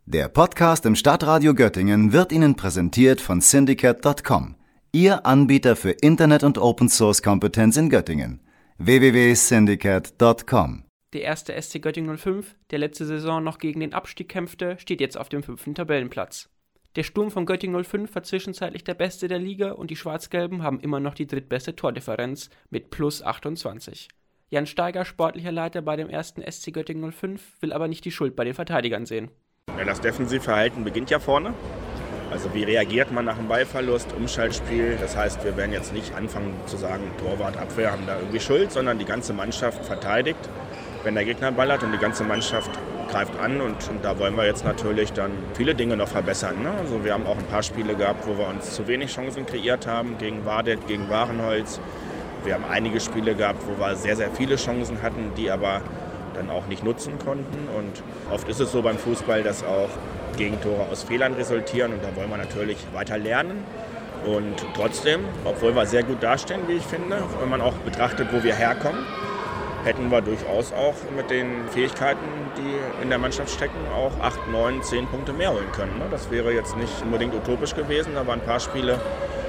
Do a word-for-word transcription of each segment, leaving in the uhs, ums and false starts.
Der Podcast im Stadtradio Göttingen wird Ihnen präsentiert von Syndicate Punkt com, Ihr Anbieter für Internet- und Open-Source-Kompetenz in Göttingen. w w w punkt syndicate punkt com. Der erste S C Göttingen null fünf, der letzte Saison noch gegen den Abstieg kämpfte, steht jetzt auf dem fünften Tabellenplatz. Der Sturm von Göttingen null fünf war zwischenzeitlich der Beste der Liga und die Schwarz-Gelben haben immer noch die drittbeste Tordifferenz mit plus achtundzwanzig. Jan Steiger, sportlicher Leiter bei dem ersten S C Göttingen null fünf, will aber nicht die Schuld bei den Verteidigern sehen. Ja, das Defensivverhalten beginnt ja vorne. Also wie reagiert man nach einem Ballverlust, Umschaltspiel. Das heißt, wir werden jetzt nicht anfangen zu sagen, Torwart, Abwehr haben da irgendwie Schuld, sondern die ganze Mannschaft verteidigt, wenn der Gegner einen Ball hat, und die ganze Mannschaft greift an. Und, und da wollen wir jetzt natürlich dann viele Dinge noch verbessern. Ne? Also wir haben auch ein paar Spiele gehabt, wo wir uns zu wenig Chancen kreiert haben, gegen Wardet, gegen Warenholz. Wir haben einige Spiele gehabt, wo wir sehr, sehr viele Chancen hatten, die aber dann auch nicht nutzen konnten. Und oft ist es so beim Fußball, dass auch Gegentore aus Fehlern resultieren, und da wollen wir natürlich weiter lernen. Und trotzdem, obwohl wir sehr gut dastehen, wie ich finde, wenn man auch betrachtet, wo wir herkommen, hätten wir durchaus auch mit den Fähigkeiten, die in der Mannschaft stecken, auch acht, neun, zehn Punkte mehr holen können. Das wäre jetzt nicht unbedingt utopisch gewesen, da waren ein paar Spiele,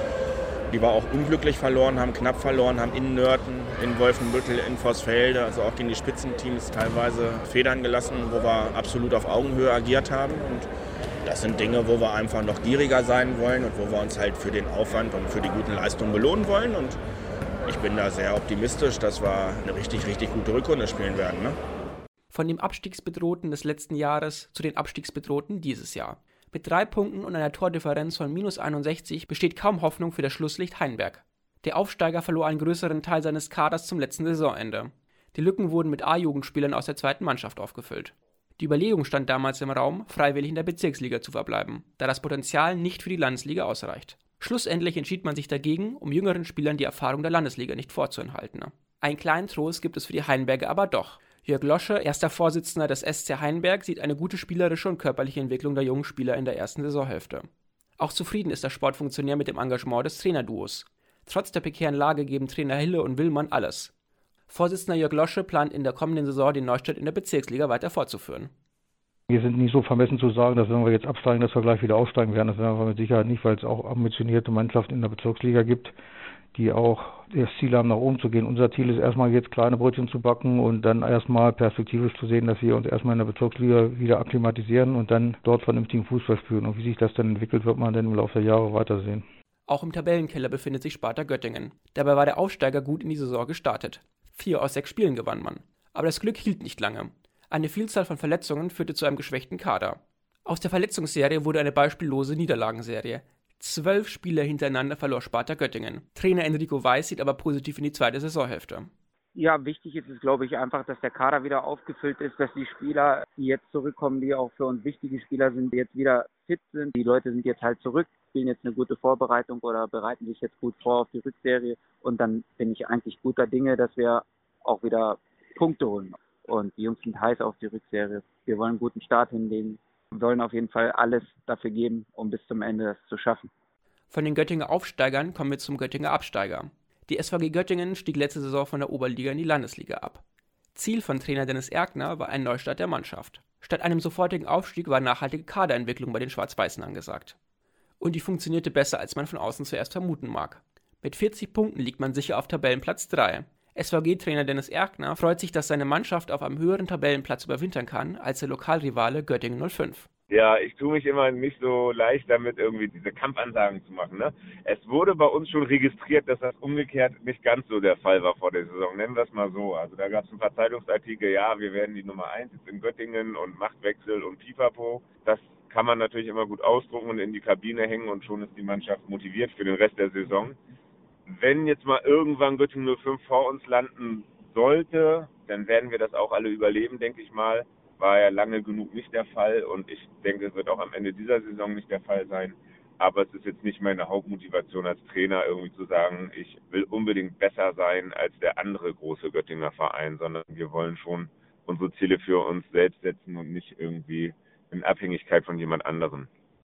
die wir auch unglücklich verloren haben, knapp verloren haben, in Nörten, in Wolfenbüttel, in Vorsfelde, also auch gegen die Spitzenteams teilweise Federn gelassen, wo wir absolut auf Augenhöhe agiert haben. Und das sind Dinge, wo wir einfach noch gieriger sein wollen und wo wir uns halt für den Aufwand und für die guten Leistungen belohnen wollen. Und ich bin da sehr optimistisch, dass wir eine richtig, richtig gute Rückrunde spielen werden. Ne? Von dem Abstiegsbedrohten des letzten Jahres zu den Abstiegsbedrohten dieses Jahr. Mit drei Punkten und einer Tordifferenz von minus einundsechzig besteht kaum Hoffnung für das Schlusslicht Heinberg. Der Aufsteiger verlor einen größeren Teil seines Kaders zum letzten Saisonende. Die Lücken wurden mit A-Jugendspielern aus der zweiten Mannschaft aufgefüllt. Die Überlegung stand damals im Raum, freiwillig in der Bezirksliga zu verbleiben, da das Potenzial nicht für die Landesliga ausreicht. Schlussendlich entschied man sich dagegen, um jüngeren Spielern die Erfahrung der Landesliga nicht vorzuenthalten. Einen kleinen Trost gibt es für die Heinberger aber doch. Jörg Losche, erster Vorsitzender des S C Heinberg, sieht eine gute spielerische und körperliche Entwicklung der jungen Spieler in der ersten Saisonhälfte. Auch zufrieden ist der Sportfunktionär mit dem Engagement des Trainerduos. Trotz der prekären Lage geben Trainer Hille und Willmann alles. Vorsitzender Jörg Losche plant in der kommenden Saison den Neustart in der Bezirksliga weiter fortzuführen. Wir sind nicht so vermessen zu sagen, dass wenn wir jetzt absteigen, dass wir gleich wieder aufsteigen werden. Das werden wir mit Sicherheit nicht, weil es auch ambitionierte Mannschaften in der Bezirksliga gibt, die auch das Ziel haben, nach oben zu gehen. Unser Ziel ist erstmal jetzt kleine Brötchen zu backen und dann erstmal perspektivisch zu sehen, dass wir uns erstmal in der Bezirksliga wieder akklimatisieren und dann dort vernünftigen Fußball spielen. Und wie sich das dann entwickelt, wird man dann im Laufe der Jahre weitersehen. Auch im Tabellenkeller befindet sich Sparta Göttingen. Dabei war der Aufsteiger gut in die Saison gestartet. Vier aus sechs Spielen gewann man. Aber das Glück hielt nicht lange. Eine Vielzahl von Verletzungen führte zu einem geschwächten Kader. Aus der Verletzungsserie wurde eine beispiellose Niederlagenserie. Zwölf Spiele hintereinander verlor Sparta Göttingen. Trainer Enrico Weiß sieht aber positiv in die zweite Saisonhälfte. Ja, wichtig ist es, glaube ich, einfach, dass der Kader wieder aufgefüllt ist, dass die Spieler, die jetzt zurückkommen, die auch für uns wichtige Spieler sind, die jetzt wieder fit sind. Die Leute sind jetzt halt zurück, spielen jetzt eine gute Vorbereitung oder bereiten sich jetzt gut vor auf die Rückserie. Und dann bin ich eigentlich guter Dinge, dass wir auch wieder Punkte holen. Und die Jungs sind heiß auf die Rückserie. Wir wollen einen guten Start hinlegen. Wir wollen auf jeden Fall alles dafür geben, um bis zum Ende das zu schaffen. Von den Göttinger Aufsteigern kommen wir zum Göttinger Absteiger. Die S V G Göttingen stieg letzte Saison von der Oberliga in die Landesliga ab. Ziel von Trainer Dennis Erkner war ein Neustart der Mannschaft. Statt einem sofortigen Aufstieg war nachhaltige Kaderentwicklung bei den Schwarz-Weißen angesagt. Und die funktionierte besser, als man von außen zuerst vermuten mag. Mit vierzig Punkten liegt man sicher auf Tabellenplatz drei. S V G-Trainer Dennis Erkner freut sich, dass seine Mannschaft auf einem höheren Tabellenplatz überwintern kann als der Lokalrivale Göttingen null fünf. Ja, ich tue mich immer nicht so leicht damit, irgendwie diese Kampfansagen zu machen. Ne? Es wurde bei uns schon registriert, dass das umgekehrt nicht ganz so der Fall war vor der Saison. Nennen wir es mal so. Also da gab es ein paar Zeitungsartikel, ja, wir werden die Nummer eins jetzt in Göttingen und Machtwechsel und Pipapo. Das kann man natürlich immer gut ausdrucken und in die Kabine hängen und schon ist die Mannschaft motiviert für den Rest der Saison. Wenn jetzt mal irgendwann Göttingen null fünf vor uns landen sollte, dann werden wir das auch alle überleben, denke ich mal. War ja lange genug nicht der Fall und ich denke, es wird auch am Ende dieser Saison nicht der Fall sein. Aber es ist jetzt nicht meine Hauptmotivation als Trainer, irgendwie zu sagen, ich will unbedingt besser sein als der andere große Göttinger Verein, sondern wir wollen schon unsere Ziele für uns selbst setzen und nicht irgendwie in Abhängigkeit von jemand anderem.